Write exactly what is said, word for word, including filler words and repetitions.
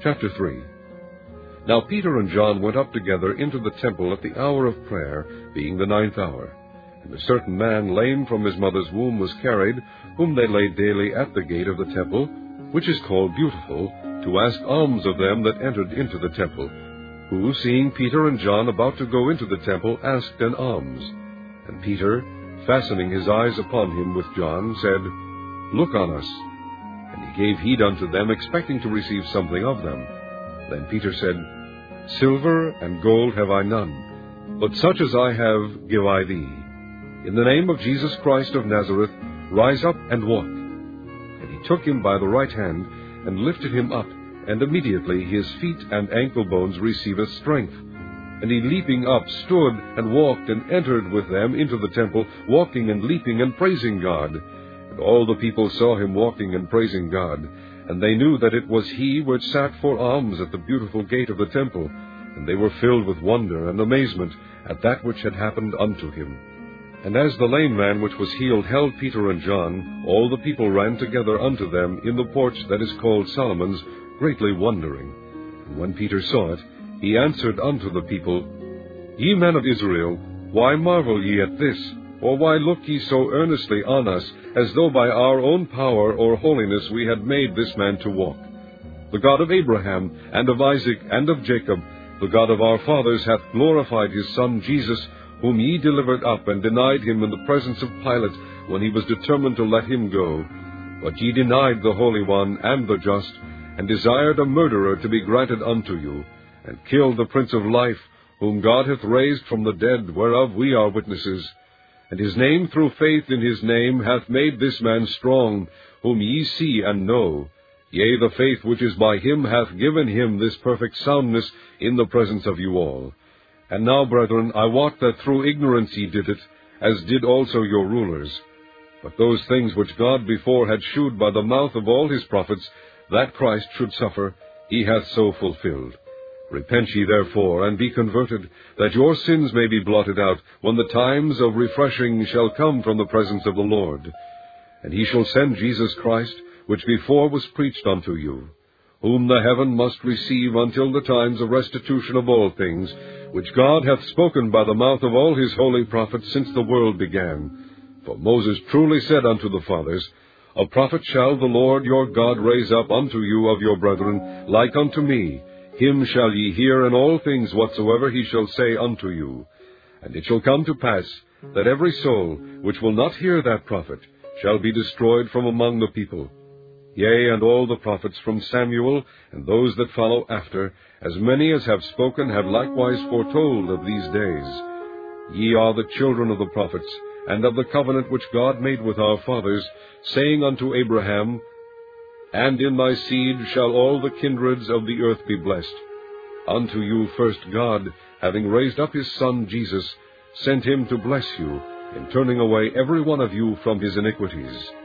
Chapter three. Now Peter and John went up together into the temple at the hour of prayer, being the ninth hour. And a certain man, lame from his mother's womb, was carried, whom they laid daily at the gate of the temple, which is called Beautiful, to ask alms of them that entered into the temple, who, seeing Peter and John about to go into the temple, asked an alms. And Peter, fastening his eyes upon him with John, said, Look on us. And he gave heed unto them, expecting to receive something of them. Then Peter said, Silver and gold have I none, but such as I have give I thee. In the name of Jesus Christ of Nazareth, rise up and walk. And he took him by the right hand, and lifted him up, and immediately his feet and ankle bones received strength. And he leaping up stood, and walked, and entered with them into the temple, walking and leaping and praising God. And all the people saw him walking and praising God. And they knew that it was he which sat for alms at the Beautiful gate of the temple. And they were filled with wonder and amazement at that which had happened unto him. And as the lame man which was healed held Peter and John, all the people ran together unto them in the porch that is called Solomon's, greatly wondering. And when Peter saw it, he answered unto the people, Ye men of Israel, why marvel ye at this? Or why look ye so earnestly on us, as though by our own power or holiness we had made this man to walk? The God of Abraham, and of Isaac, and of Jacob, the God of our fathers, hath glorified his Son Jesus, whom ye delivered up, and denied him in the presence of Pilate, when he was determined to let him go. But ye denied the Holy One and the Just, and desired a murderer to be granted unto you, and killed the Prince of Life, whom God hath raised from the dead, whereof we are witnesses. And his name, through faith in his name, hath made this man strong, whom ye see and know. Yea, the faith which is by him hath given him this perfect soundness in the presence of you all. And now, brethren, I wot that through ignorance ye did it, as did also your rulers. But those things which God before had shewed by the mouth of all his prophets, that Christ should suffer, he hath so fulfilled. Repent ye therefore, and be converted, that your sins may be blotted out, when the times of refreshing shall come from the presence of the Lord. And he shall send Jesus Christ, which before was preached unto you, whom the heaven must receive until the times of restitution of all things, which God hath spoken by the mouth of all his holy prophets since the world began. For Moses truly said unto the fathers, A prophet shall the Lord your God raise up unto you of your brethren, like unto me. Him shall ye hear in all things whatsoever he shall say unto you. And it shall come to pass, that every soul which will not hear that prophet shall be destroyed from among the people. Yea, and all the prophets from Samuel, and those that follow after, as many as have spoken, have likewise foretold of these days. Ye are the children of the prophets, and of the covenant which God made with our fathers, saying unto Abraham, And in thy seed shall all the kindreds of the earth be blessed. Unto you first God, having raised up his Son Jesus, sent him to bless you, in turning away every one of you from his iniquities.